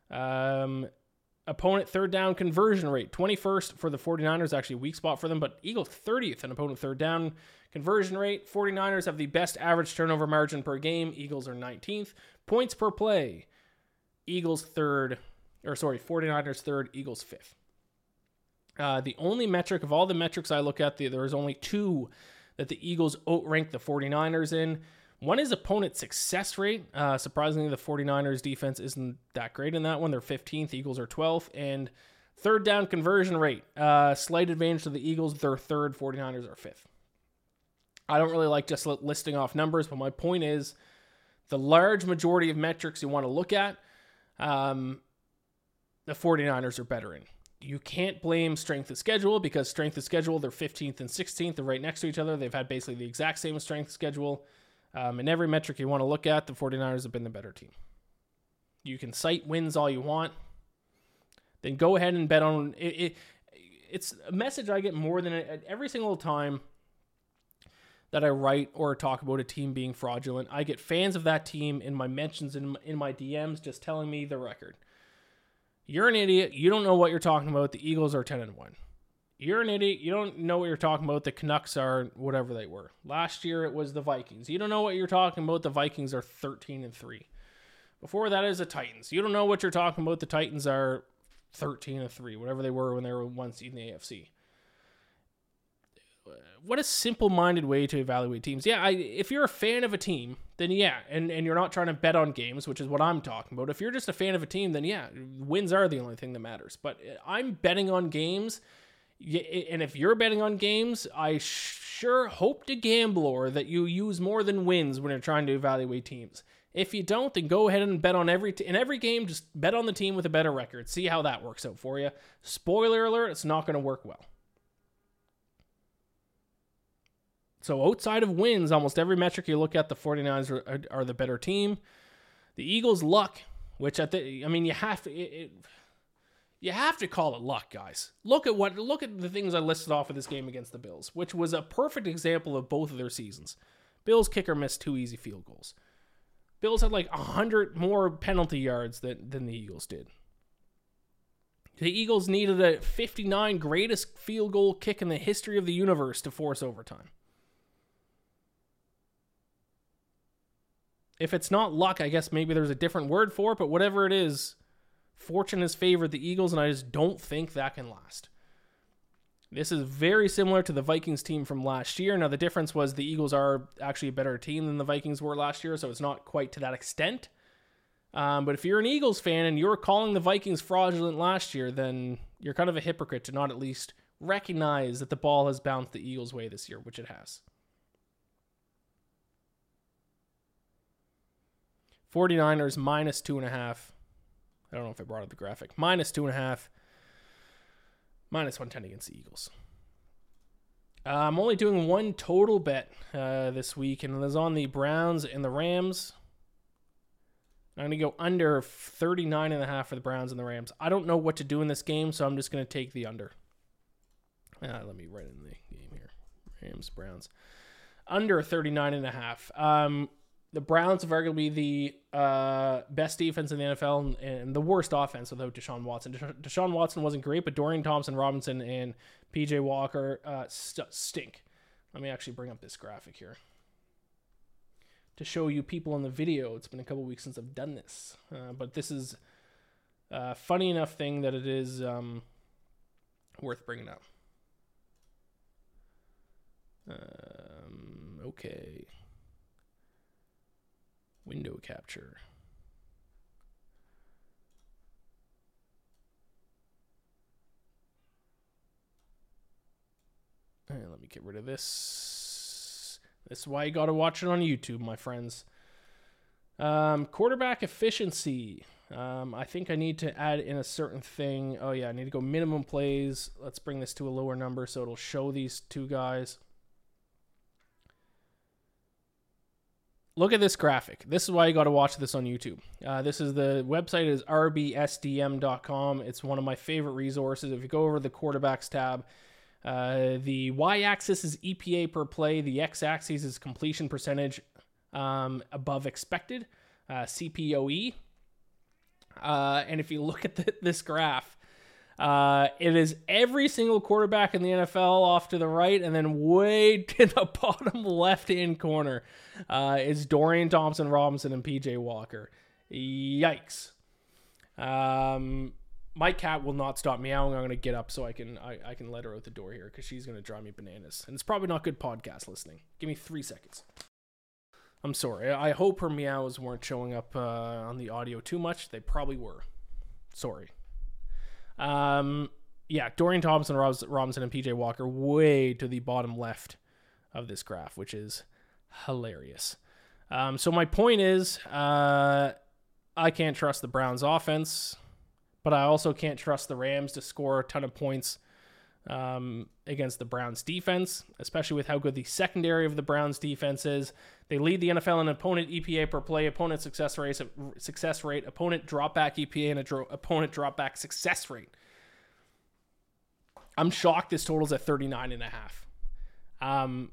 Um, opponent third down conversion rate, twenty-first for the 49ers, actually a weak spot for them, but Eagles thirtieth in opponent third down conversion rate. 49ers have the best average turnover margin per game. Eagles are nineteenth. Points per play, Eagles third, or sorry, 49ers third, Eagles fifth. Uh, the only metric of all the metrics I look at, the, there is only two that the Eagles outrank the 49ers in. One is opponent success rate. Uh, surprisingly, the 49ers defense isn't that great in that one. They're fifteenth, Eagles are twelfth. And third down conversion rate, uh, slight advantage to the Eagles. They're third, 49ers are fifth. I don't really like just listing off numbers, but my point is the large majority of metrics you want to look at, um, the 49ers are better in. You can't blame strength of schedule because strength of schedule, they're fifteenth and sixteenth. They're right next to each other. They've had basically the exact same strength of schedule. Um, in every metric you want to look at, the 49ers have been the better team. You can cite wins all you want. Then go ahead and bet on it. it it's a message I get more than a, every single time that I write or talk about a team being fraudulent. I get fans of that team in my mentions in in my D Ms just telling me the record. You're an idiot. You don't know what you're talking about. The Eagles are ten and one. You're an idiot. You don't know what you're talking about. The Canucks are whatever they were. Last year it was the Vikings. You don't know what you're talking about. The Vikings are thirteen and three. Before that is the Titans. You don't know what you're talking about. The Titans are thirteen and three, whatever they were when they were one seed in the A F C. What a simple-minded way to evaluate teams. Yeah, I, if you're a fan of a team, then yeah, and, and you're not trying to bet on games, which is what I'm talking about. If you're just a fan of a team, then yeah, wins are the only thing that matters. But I'm betting on games, and if you're betting on games, I sure hope to Gambler that you use more than wins when you're trying to evaluate teams. If you don't, then go ahead and bet on every t- in every game. Just bet on the team with a better record. See how that works out for you. Spoiler alert: it's not going to work well. So outside of wins, almost every metric you look at, the 49ers are, are, are the better team. The Eagles' luck, which I think, I mean, you have to, it, it, you have to call it luck, guys. Look at what, look at the things I listed off of this game against the Bills, which was a perfect example of both of their seasons. Bills kicker missed two easy field goals. Bills had like one hundred more penalty yards than, than the Eagles did. The Eagles needed a fifty-nine greatest field goal kick in the history of the universe to force overtime. If it's not luck, I guess maybe there's a different word for it, but whatever it is, fortune has favored the Eagles, and I just don't think that can last. This is very similar to the Vikings team from last year. Now, the difference was the Eagles are actually a better team than the Vikings were last year, so it's not quite to that extent. Um, but if you're an Eagles fan and you're calling the Vikings fraudulent last year, then you're kind of a hypocrite to not at least recognize that the ball has bounced the Eagles' way this year, which it has. forty-niners minus two and a half. I don't know if I brought up the graphic. Minus two and a half. Minus one ten against the Eagles. Uh, I'm only doing one total bet uh, this week, and it is on the Browns and the Rams. I'm going to go under thirty-nine and a half for the Browns and the Rams. I don't know what to do in this game, so I'm just going to take the under. Uh, let me write in the game here. Rams, Browns. Under thirty-nine and a half. Um, the Browns have arguably the uh, best defense in the N F L and, and the worst offense without Deshaun Watson. Deshaun Watson wasn't great, but Dorian Thompson-Robinson and P J Walker uh, st- stink. Let me actually bring up this graphic here to show you people in the video. It's been a couple weeks since I've done this, uh, but this is a funny enough thing that it is um, worth bringing up. Um, okay. Window capture. And let me get rid of this. This is why you got to watch it on YouTube, my friends. Um, quarterback efficiency. Um, I think I need to add in a certain thing. Oh, yeah, I need to go minimum plays. Let's bring this to a lower number so it'll show these two guys. Look at this graphic. This is why you got to watch this on YouTube. Uh, this is the website is r b s d m dot com. It's one of my favorite resources. If you go over the quarterbacks tab, uh, the y-axis is E P A per play. The x-axis is completion percentage um, above expected, uh, C P O E. Uh, and if you look at the, this graph, uh, it is every single quarterback in the N F L off to the right, and then way to the bottom left-hand corner uh, is Dorian Thompson-Robinson and P J Walker. Yikes. Um, my cat will not stop meowing. I'm going to get up so I can I, I can let her out the door here because she's going to drive me bananas. And it's probably not good podcast listening. Give me three seconds. I'm sorry. I hope her meows weren't showing up uh, on the audio too much. They probably were. Sorry. Um, yeah, Dorian Thompson, Robinson, and P J Walker way to the bottom left of this graph, which is hilarious. Um, so my point is, uh, I can't trust the Browns offense, but I also can't trust the Rams to score a ton of points um, against the Browns defense, especially with how good the secondary of the Browns defense is. They lead the N F L in opponent E P A per play, opponent success rate, success rate, opponent drop back E P A, and a dro- opponent drop back success rate. I'm shocked this total's at thirty-nine and a half. Um,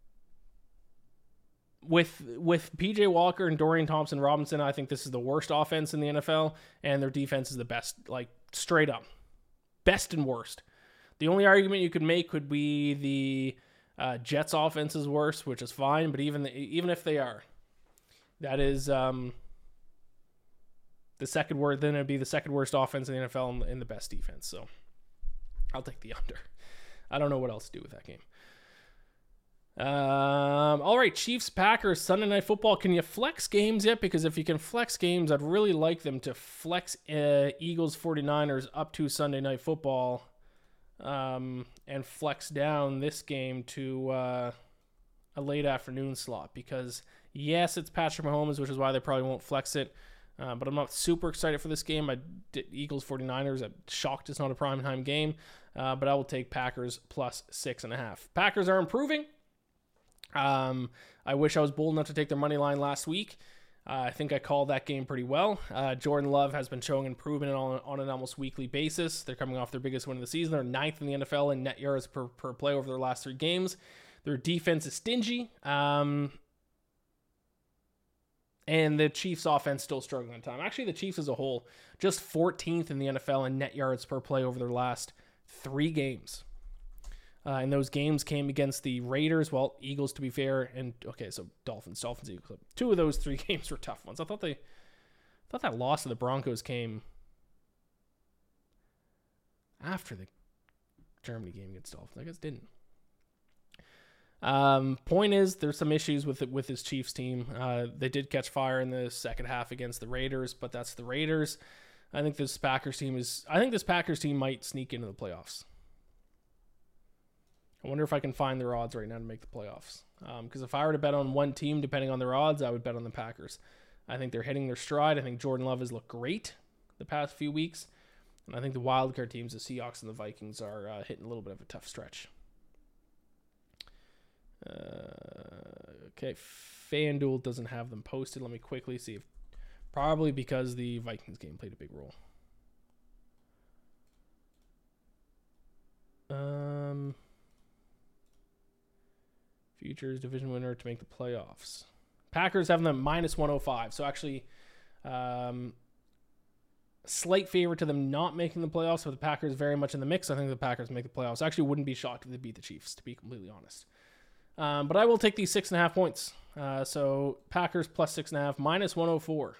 with with P J Walker and Dorian Thompson-Robinson, I think this is the worst offense in the N F L, and their defense is the best, like straight up. Best and worst. The only argument you could make could be the uh, Jets offense is worse, which is fine, but even the, even if they are, that is um, the second worst. Then it'd be the second worst offense in the N F L and, and the best defense. So I'll take the under. I don't know what else to do with that game. Um, all right, Chiefs, Packers, Sunday Night Football. Can you flex games yet? Because if you can flex games, I'd really like them to flex uh, Eagles, forty-niners up to Sunday Night Football. Um, and flex down this game to uh, a late afternoon slot because, yes, it's Patrick Mahomes, which is why they probably won't flex it. Uh, but I'm not super excited for this game. I did Eagles, forty-niners. I'm shocked it's not a primetime game. Uh, but I will take Packers plus six and a half. Packers are improving. Um, I wish I was bold enough to take their money line last week. Uh, I think I called that game pretty well. Uh, Jordan Love has been showing improvement on, on an almost weekly basis. They're coming off their biggest win of the season. They're ninth in the N F L in net yards per, per play over their last three games. Their defense is stingy. Um, and the Chiefs' offense still struggling at the time. Actually, the Chiefs as a whole, just fourteenth in the N F L in net yards per play over their last three games. Uh, and those games came against the Raiders, well, Eagles to be fair, and okay, so Dolphins, Dolphins, Eagles. Two of those three games were tough ones. I thought they, I thought that loss to the Broncos came after the Germany game against Dolphins. I guess it didn't. Um, point is, there's some issues with it, with his Chiefs team. Uh, they did catch fire in the second half against the Raiders, but that's the Raiders. I think this Packers team is. I think this Packers team might sneak into the playoffs. I wonder if I can find their odds right now to make the playoffs. Because um, if I were to bet on one team, depending on their odds, I would bet on the Packers. I think they're hitting their stride. I think Jordan Love has looked great the past few weeks. And I think the wildcard teams, the Seahawks and the Vikings, are uh, hitting a little bit of a tough stretch. Uh, okay, FanDuel doesn't have them posted. Let me quickly see if... Probably because the Vikings game played a big role. Um... Futures division winner to make the playoffs. Packers have them minus one oh five. So actually, um, slight favor to them not making the playoffs, but the Packers very much in the mix. I think the Packers make the playoffs. I actually wouldn't be shocked if they beat the Chiefs, to be completely honest. Um, but I will take these six and a half points. Uh, so Packers plus six and a half, minus one oh four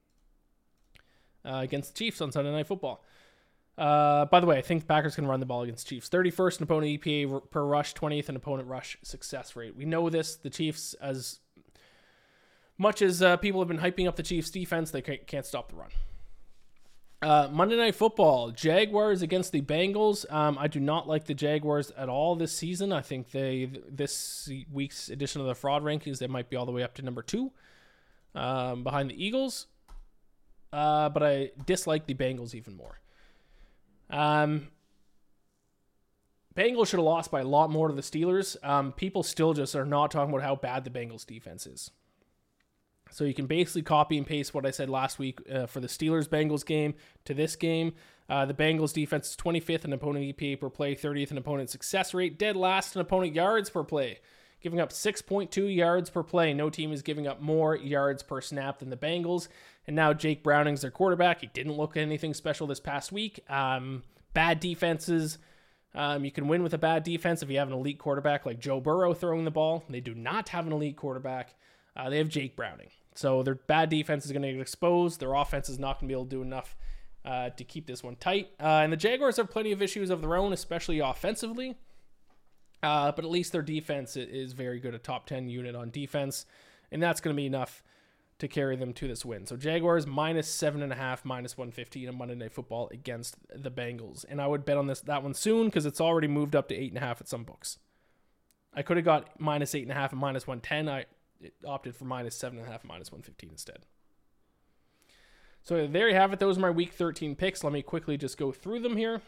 uh, against the Chiefs on Sunday Night Football. Uh, by the way, I think the Packers can run the ball against Chiefs. thirty-first in opponent E P A per rush, twentieth in opponent rush success rate. We know this. The Chiefs, as much as uh, people have been hyping up the Chiefs' defense, they can't stop the run. Uh, Monday Night Football, Jaguars against the Bengals. Um, I do not like the Jaguars at all this season. I think they this week's edition of the fraud rankings, they might be all the way up to number two um, behind the Eagles. Uh, but I dislike the Bengals even more. Um, Bengals should have lost by a lot more to the Steelers. Um, people still just are not talking about how bad the Bengals defense is. So you can basically copy and paste what I said last week uh, for the Steelers-Bengals game to this game. Uh, the Bengals defense is twenty-fifth in opponent E P A per play, thirtieth in opponent success rate, dead last in opponent yards per play, giving up six point two yards per play. No team is giving up more yards per snap than the Bengals. And now Jake Browning's their quarterback. He didn't look anything special this past week. Um, bad defenses. Um, you can win with a bad defense if you have an elite quarterback like Joe Burrow throwing the ball. They do not have an elite quarterback. Uh, they have Jake Browning. So their bad defense is going to get exposed. Their offense is not going to be able to do enough uh, to keep this one tight. Uh, and the Jaguars have plenty of issues of their own, especially offensively. Uh, but at least their defense is very good, a top ten unit on defense. And that's going to be enough to carry them to this win. So Jaguars minus seven and a half, minus one fifteen on Monday Night Football against the Bengals. And I would bet on this that one soon because it's already moved up to eight and a half at some books. I could have got minus eight and a half and minus one ten. I opted for minus seven and a half, minus one fifteen instead. So there you have it. Those are my week thirteen picks. Let me quickly just go through them here.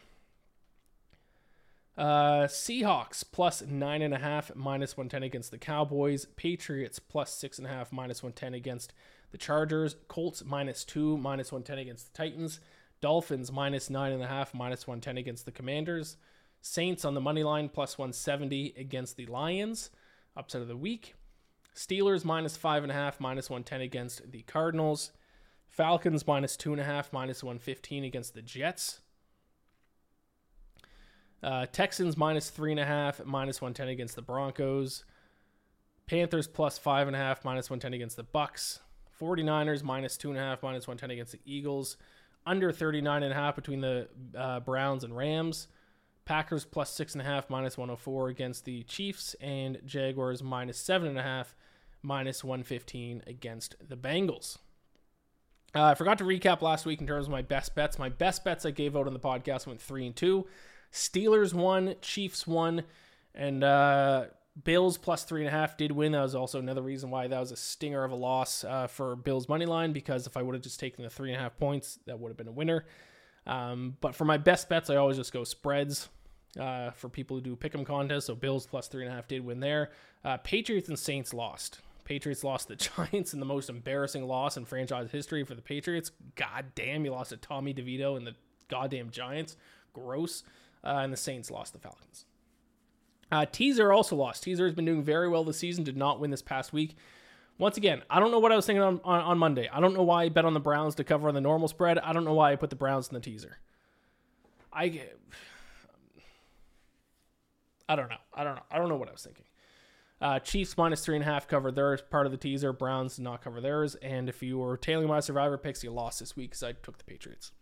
Uh, Seahawks plus nine and a half, minus one ten against the Cowboys. Patriots plus six and a half, minus one ten against the Chargers. Colts minus two, minus one ten against the Titans. Dolphins minus nine and a half, minus one ten against the Commanders. Saints on the money line plus one seventy against the Lions. Upset of the week. Steelers minus five and a half, minus one ten against the Cardinals. Falcons minus two and a half, minus one fifteen against the Jets. Uh, Texans minus three and a half, minus one ten against the Broncos. Panthers plus five and a half, minus one ten against the Bucks. 49ers minus two and a half, minus one ten against the Eagles. Under thirty-nine and a half between the uh, Browns and Rams. Packers plus six and a half, minus one oh four against the Chiefs. And Jaguars minus seven and a half, minus one fifteen against the Bengals. Uh, I forgot to recap last week in terms of my best bets. My best bets I gave out on the podcast went three and two. Steelers won, Chiefs won, and uh, Bills plus three and a half did win. That was also another reason why that was a stinger of a loss uh, for Bills money line, because if I would have just taken the three and a half points, that would have been a winner. Um, but for my best bets, I always just go spreads uh, for people who do pick'em contests. So Bills plus three and a half did win there. Uh, Patriots and Saints lost. Patriots lost to the Giants in the most embarrassing loss in franchise history for the Patriots. God damn, you lost to Tommy DeVito and the goddamn Giants. Gross. Uh, and the Saints lost to the Falcons. Uh, Teaser also lost. Teaser has been doing very well this season. Did not win this past week. Once again, I don't know what I was thinking on, on, on Monday. I don't know why I bet on the Browns to cover on the normal spread. I don't know why I put the Browns in the teaser. I, I don't know. I don't know. I don't know what I was thinking. Uh, Chiefs minus three and a half covered theirs, part of the teaser. Browns did not cover theirs. And if you were tailing my Survivor picks, you lost this week because I took the Patriots.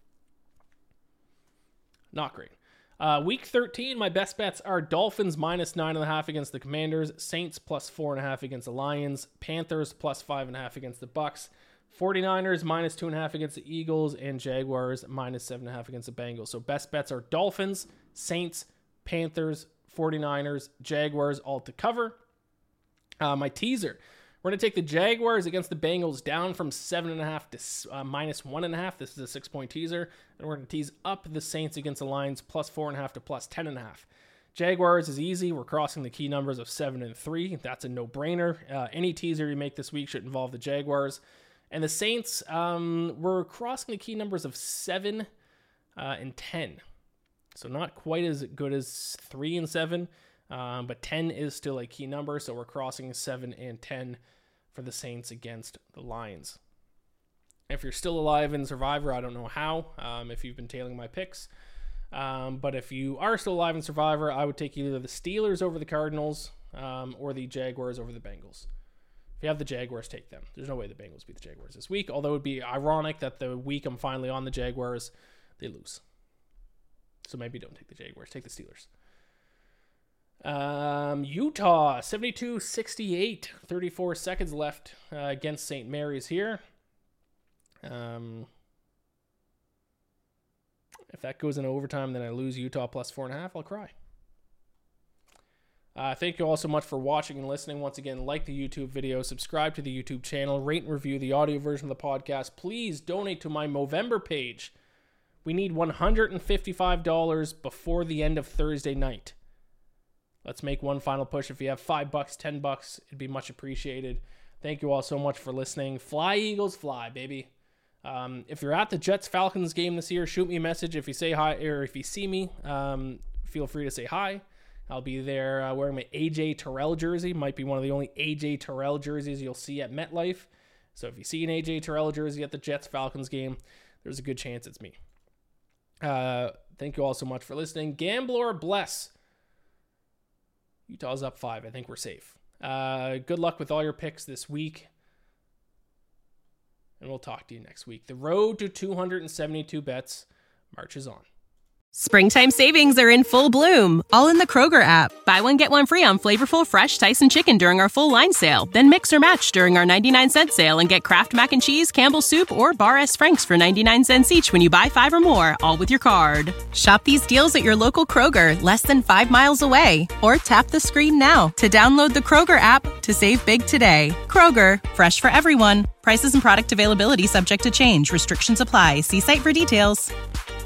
Not great. Uh, week thirteen, my best bets are Dolphins minus nine and a half against the Commanders, Saints plus four and a half against the Lions, Panthers plus five and a half against the Bucks, 49ers minus two and a half against the Eagles, and Jaguars minus seven and a half against the Bengals. So best bets are Dolphins, Saints, Panthers, 49ers, Jaguars, all to cover. Uh, my teaser, we're going to take the Jaguars against the Bengals down from seven and a half to uh, minus one and a half. This is a six-point teaser. And we're going to tease up the Saints against the Lions plus four and a half to plus ten and a half. Jaguars is easy. We're crossing the key numbers of seven and three. That's a no-brainer. Uh, any teaser you make this week should involve the Jaguars. And the Saints, um, we're crossing the key numbers of seven uh, and ten. So not quite as good as three and seven. Um, but ten is still a key number, so we're crossing seven and ten for the Saints against the Lions. If you're still alive in Survivor, I don't know how, um, if you've been tailing my picks. Um, but if you are still alive in Survivor, I would take either the Steelers over the Cardinals um, or the Jaguars over the Bengals. If you have the Jaguars, take them. There's no way the Bengals beat the Jaguars this week, although it would be ironic that the week I'm finally on the Jaguars, they lose. So maybe don't take the Jaguars, take the Steelers. Um, Utah, seventy-two sixty-eight, thirty-four seconds left uh, against Saint Mary's here. Um, if that goes into overtime, then I lose Utah plus four and a half. I'll cry. Uh, thank you all so much for watching and listening. Once again, like the YouTube video, subscribe to the YouTube channel, rate and review the audio version of the podcast. Please donate to my Movember page. We need one hundred fifty-five dollars before the end of Thursday night. Let's make one final push. If you have five bucks, ten bucks, it'd be much appreciated. Thank you all so much for listening. Fly, Eagles, fly, baby. Um, if you're at the Jets-Falcons game this year, shoot me a message. If you say hi, or if you see me, um, feel free to say hi. I'll be there uh, wearing my A J Terrell jersey. Might be one of the only A J Terrell jerseys you'll see at MetLife. So if you see an A J Terrell jersey at the Jets-Falcons game, there's a good chance it's me. Uh, thank you all so much for listening. Gambler bless. Utah's up five. I think we're safe. Uh, good luck with all your picks this week. And we'll talk to you next week. The road to two hundred seventy-two bets marches on. Springtime savings are in full bloom, all in the Kroger app. Buy one, get one free on flavorful, fresh Tyson chicken during our full line sale. Then mix or match during our ninety-nine cent sale and get Kraft Mac and Cheese, Campbell's Soup, or Bar S. Frank's for ninety-nine cents each when you buy five or more, all with your card. Shop these deals at your local Kroger, less than five miles away. Or tap the screen now to download the Kroger app to save big today. Kroger, fresh for everyone. Prices and product availability subject to change. Restrictions apply. See site for details.